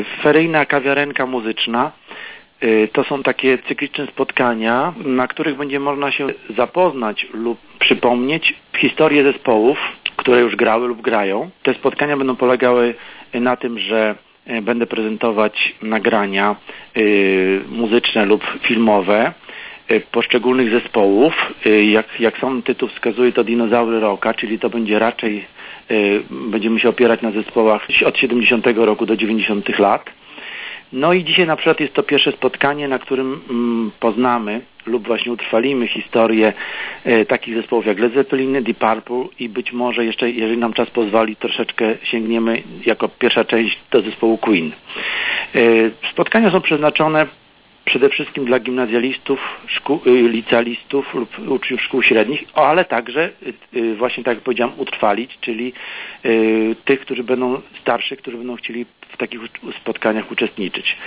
Feryjna kawiarenka muzyczna to są takie cykliczne spotkania, na których będzie można się zapoznać lub przypomnieć historię zespołów, które już grały lub grają. Te spotkania będą polegały na tym, że będę prezentować nagrania muzyczne lub filmowe poszczególnych zespołów. Jak sam tytuł wskazuje, to dinozaury rocka, czyli to będzie raczej, będziemy się opierać na zespołach od 70 roku do 90 lat. No i dzisiaj na przykład jest to pierwsze spotkanie, na którym poznamy lub właśnie utrwalimy historię takich zespołów jak Led Zeppelin, Deep Purple i być może jeszcze, jeżeli nam czas pozwoli, troszeczkę sięgniemy jako pierwsza część do zespołu Queen. Spotkania są przeznaczone przede wszystkim dla gimnazjalistów, licealistów lub uczniów szkół średnich, ale także właśnie tak jak powiedziałem utrwalić, czyli tych, którzy będą starsi, którzy będą chcieli w takich spotkaniach uczestniczyć.